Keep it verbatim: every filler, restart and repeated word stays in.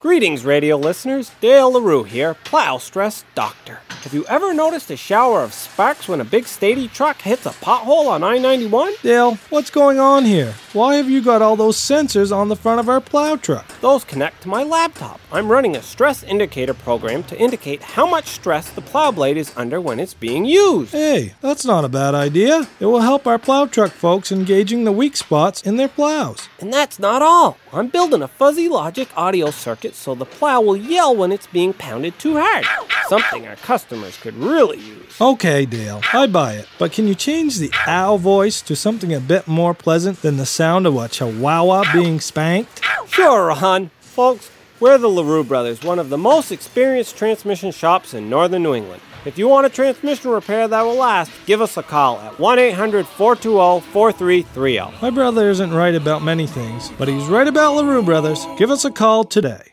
Greetings, radio listeners. Dale LaRue here, plow stress doctor. Have you ever noticed a shower of sparks when a big Stady truck hits a pothole on I ninety-one? Dale, what's going on here? Why have you got all those sensors on the front of our plow truck? Those connect to my laptop. I'm running a stress indicator program to indicate how much stress the plow blade is under when it's being used. Hey, that's not a bad idea. It will help our plow truck folks engaging the weak spots in their plows. And that's not all. I'm building a fuzzy logic audio circuit so the plow will yell when it's being pounded too hard. Something our customers could really use. Okay, Dale, I buy it. But can you change the ow voice to something a bit more pleasant than the sound of a chihuahua being spanked? Sure, Ron. Folks, we're the LaRue Brothers, one of the most experienced transmission shops in northern New England. If you want a transmission repair that will last, give us a call at one eight hundred, four two zero, four three three zero. My brother isn't right about many things, but he's right about LaRue Brothers. Give us a call today.